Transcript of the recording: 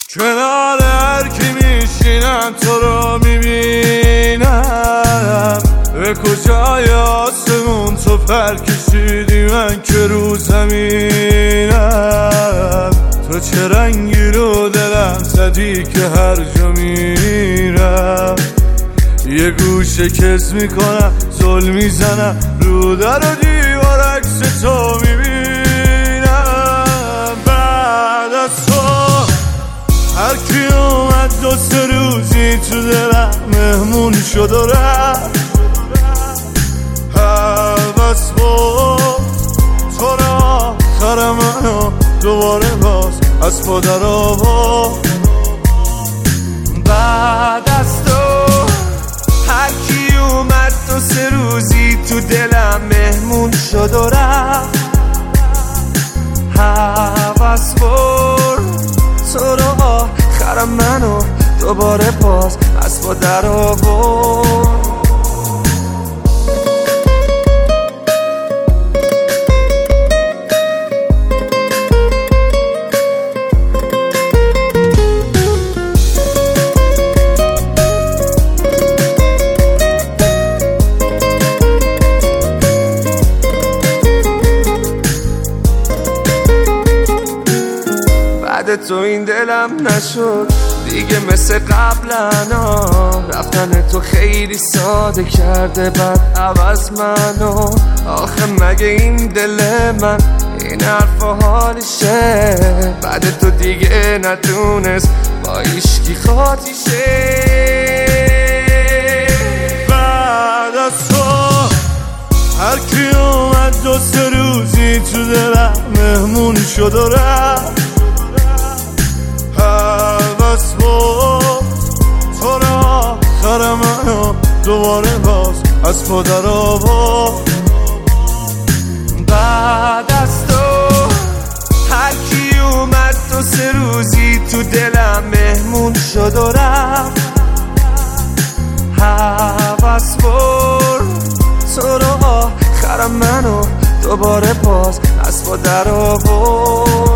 کنار هر کی میشینم تو رو میبینم، به کجای آسمون تو پر کشیدی من که رو زمینم. تو چه رنگی رو دلم زدی که هر جا میرم یه گوشه کس میکنم، زل میزنم رو در و دیوار عکس تو میبینم. بعد از تو هر کی اومد 2-3 روزی تو دلم مهمون شد و رفت. هوس بود تو را آخر منو دوباره باز از پا در آورد. بعد از تو هر کی اومد 2-3 روزی تو دلم مهمون شد و رفت. هوس برد تو رو آخر منو دوباره باز از پا در آورد. بعد تو این دلم نشد دیگه مثل قبلا، رفتن تو خیلی ساده کرده بعد عوض منو. آخه مگه این دل من این حرف و حالشه؟ بعد تو دیگه نتونست با ایشکی خاطیشه. بعد از تو هر کی اومد 2-3 روزی تو دلم مهمون شد و رفت. هوس بود تو را آخر منو دوباره باز از پا در آورد. بعد از تو هر کی اومد 2-3 روزی تو دلم مهمون شد و رفت. هوس بود تو را آخر منو دوباره باز از پا در آورد.